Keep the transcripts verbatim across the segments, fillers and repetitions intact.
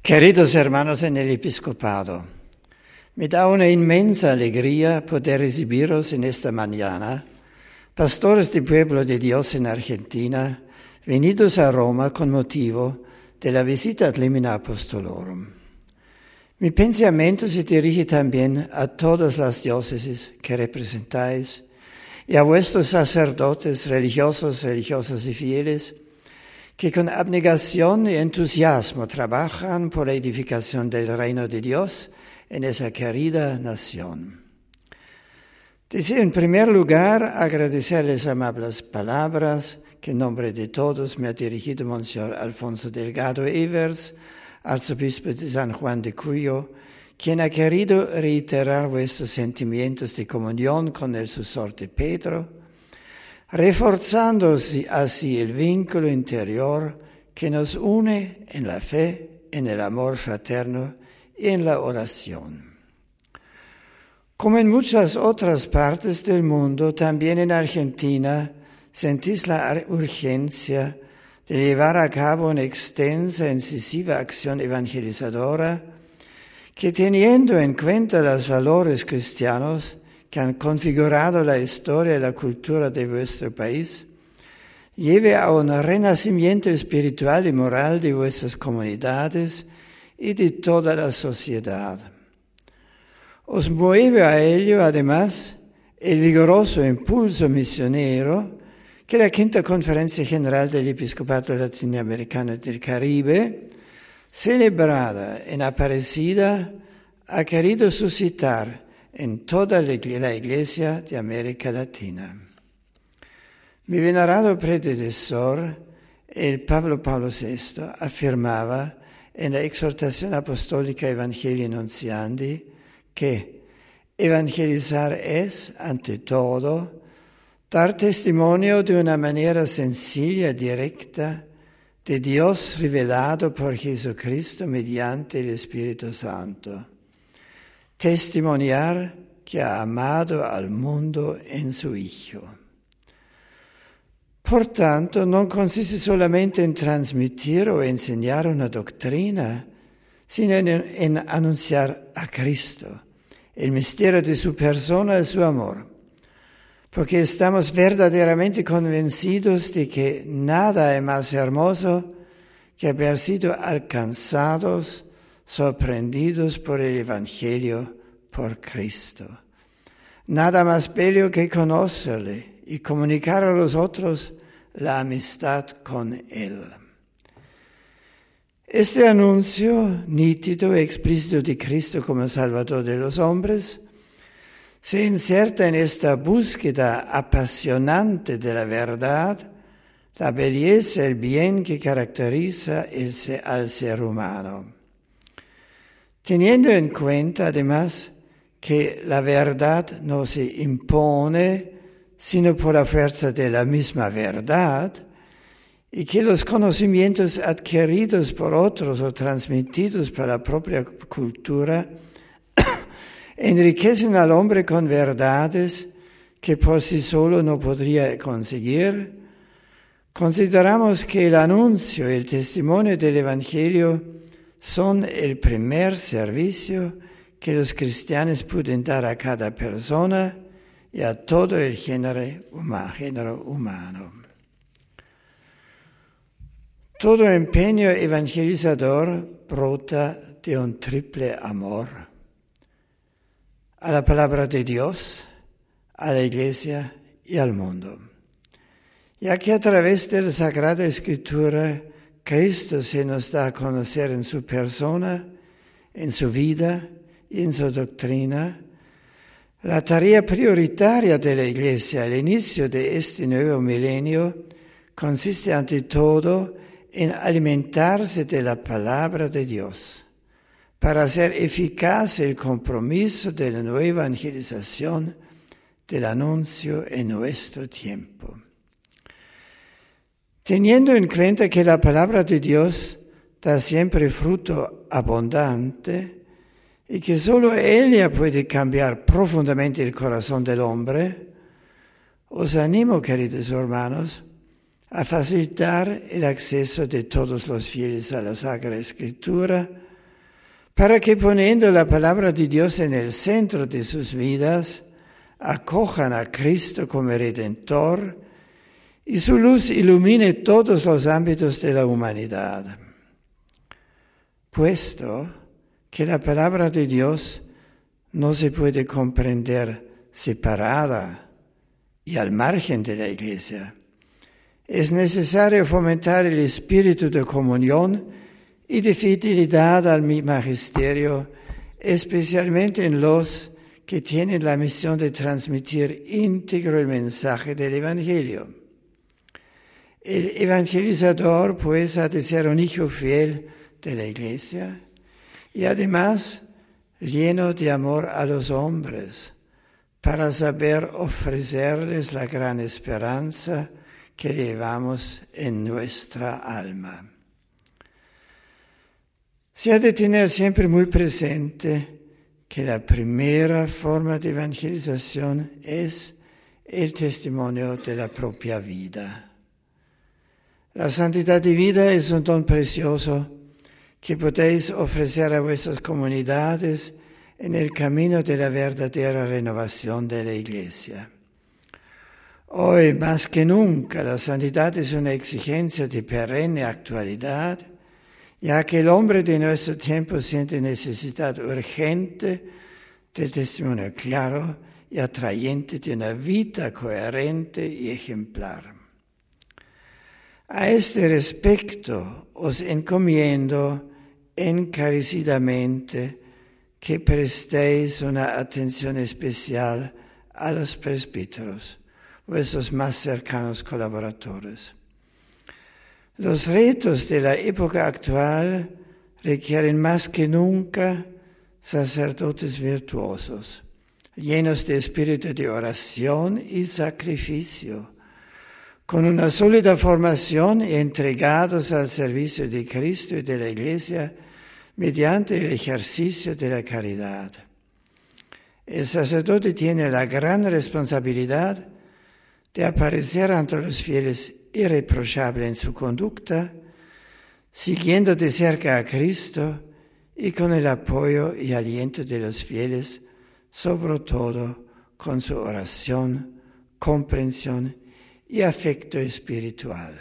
Queridos hermanos en el episcopado, me da una inmensa alegría poder recibiros en esta mañana, pastores del pueblo de Dios en Argentina, venidos a Roma con motivo de la visita ad limina apostolorum. Mi pensamiento se dirige también a todas las diócesis que representáis y a vuestros sacerdotes religiosos, religiosas y fieles, que con abnegación y entusiasmo trabajan por la edificación del reino de Dios en esa querida nación. Deseo en primer lugar agradecerles amables palabras que en nombre de todos me ha dirigido Monseñor Alfonso Delgado Evers, arzobispo de San Juan de Cuyo, quien ha querido reiterar vuestros sentimientos de comunión con el susorte Pedro, reforzando así el vínculo interior que nos une en la fe, en el amor fraterno y en la oración. Como en muchas otras partes del mundo, también en Argentina sentís la urgencia de llevar a cabo una extensa e incisiva acción evangelizadora que, teniendo en cuenta los valores cristianos que han configurado la historia y la cultura de vuestro país, lleve a un renacimiento espiritual y moral de vuestras comunidades y de toda la sociedad. Os mueve a ello, además, el vigoroso impulso misionero que la Quinta Conferencia General del Episcopado Latinoamericano y del Caribe, celebrada en Aparecida, ha querido suscitar en toda la Iglesia de América Latina. Mi venerado predecesor, el Pablo Pablo sexto, afirmaba en la exhortación apostólica Evangelii Nuntiandi que evangelizar es, ante todo, dar testimonio de una manera sencilla y directa de Dios revelado por Jesucristo mediante el Espíritu Santo. Testimoniar que ha amado al mundo en su Hijo. Por tanto, no consiste solamente en transmitir o enseñar una doctrina, sino en, en anunciar a Cristo, el misterio de su persona y su amor, porque estamos verdaderamente convencidos de que nada es más hermoso que haber sido alcanzados, sorprendidos por el Evangelio, por Cristo. Nada más bello que conocerle y comunicar a los otros la amistad con Él. Este anuncio nítido y explícito de Cristo como Salvador de los hombres se inserta en esta búsqueda apasionante de la verdad, la belleza y el bien que caracteriza el, al ser humano. Teniendo en cuenta, además, que la verdad no se impone, sino por la fuerza de la misma verdad, y que los conocimientos adquiridos por otros o transmitidos por la propia cultura enriquecen al hombre con verdades que por sí solo no podría conseguir, consideramos que el anuncio y el testimonio del Evangelio son el primer servicio que los cristianos pueden dar a cada persona y a todo el género humano. Todo empeño evangelizador brota de un triple amor: a la palabra de Dios, a la Iglesia y al mundo. Ya que a través de la Sagrada Escritura Cristo se nos da a conocer en su persona, en su vida y en su doctrina, la tarea prioritaria de la Iglesia al inicio de este nuevo milenio consiste ante todo en alimentarse de la palabra de Dios para hacer eficaz el compromiso de la nueva evangelización del anuncio en nuestro tiempo. Teniendo en cuenta que la palabra de Dios da siempre fruto abundante y que solo ella puede cambiar profundamente el corazón del hombre, os animo, queridos hermanos, a facilitar el acceso de todos los fieles a la Sagrada Escritura para que poniendo la palabra de Dios en el centro de sus vidas, acojan a Cristo como Redentor y su luz ilumine todos los ámbitos de la humanidad. Puesto que la palabra de Dios no se puede comprender separada y al margen de la Iglesia, es necesario fomentar el espíritu de comunión y de fidelidad al magisterio, especialmente en los que tienen la misión de transmitir íntegro el mensaje del Evangelio. El evangelizador, pues, ha de ser un hijo fiel de la Iglesia y además lleno de amor a los hombres, para saber ofrecerles la gran esperanza que llevamos en nuestra alma. Se ha de tener siempre muy presente que la primera forma de evangelización es el testimonio de la propia vida. La santidad de vida es un don precioso que podéis ofrecer a vuestras comunidades en el camino de la verdadera renovación de la Iglesia. Hoy, más que nunca, la santidad es una exigencia de perenne actualidad, ya que el hombre de nuestro tiempo siente necesidad urgente del testimonio claro y atrayente de una vida coherente y ejemplar. A este respecto os encomiendo encarecidamente que prestéis una atención especial a los presbíteros, vuestros más cercanos colaboradores. Los retos de la época actual requieren más que nunca sacerdotes virtuosos, llenos de espíritu de oración y sacrificio, con una sólida formación y entregados al servicio de Cristo y de la Iglesia mediante el ejercicio de la caridad. El sacerdote tiene la gran responsabilidad de aparecer ante los fieles irreprochable en su conducta, siguiendo de cerca a Cristo y con el apoyo y aliento de los fieles, sobre todo con su oración, comprensión y afecto espiritual.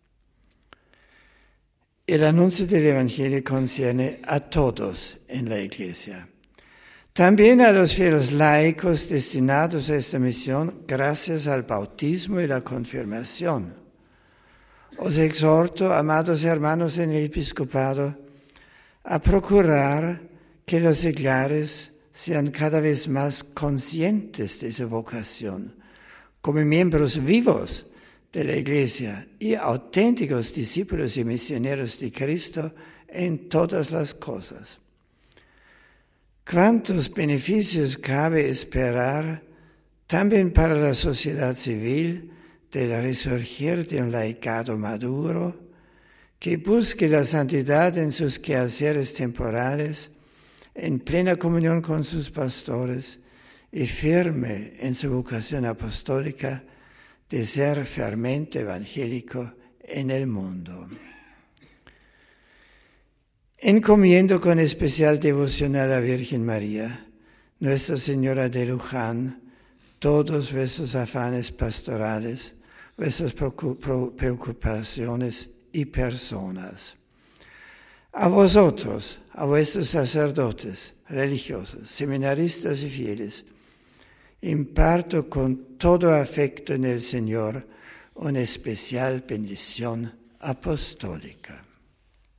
El anuncio del Evangelio concierne a todos en la Iglesia. También a los fieles laicos destinados a esta misión gracias al bautismo y la confirmación. Os exhorto, amados hermanos en el episcopado, a procurar que los seglares sean cada vez más conscientes de su vocación, como miembros vivos de la Iglesia y auténticos discípulos y misioneros de Cristo en todas las cosas. ¿Cuántos beneficios cabe esperar también para la sociedad civil del resurgir de un laicado maduro que busque la santidad en sus quehaceres temporales, en plena comunión con sus pastores y firme en su vocación apostólica de ser fermento evangélico en el mundo? Encomiendo con especial devoción a la Virgen María, Nuestra Señora de Luján, todos vuestros afanes pastorales, vuestras preocupaciones y personas. A vosotros, a vuestros sacerdotes, religiosos, seminaristas y fieles, imparto con todo afecto en el Señor una especial bendición apostólica.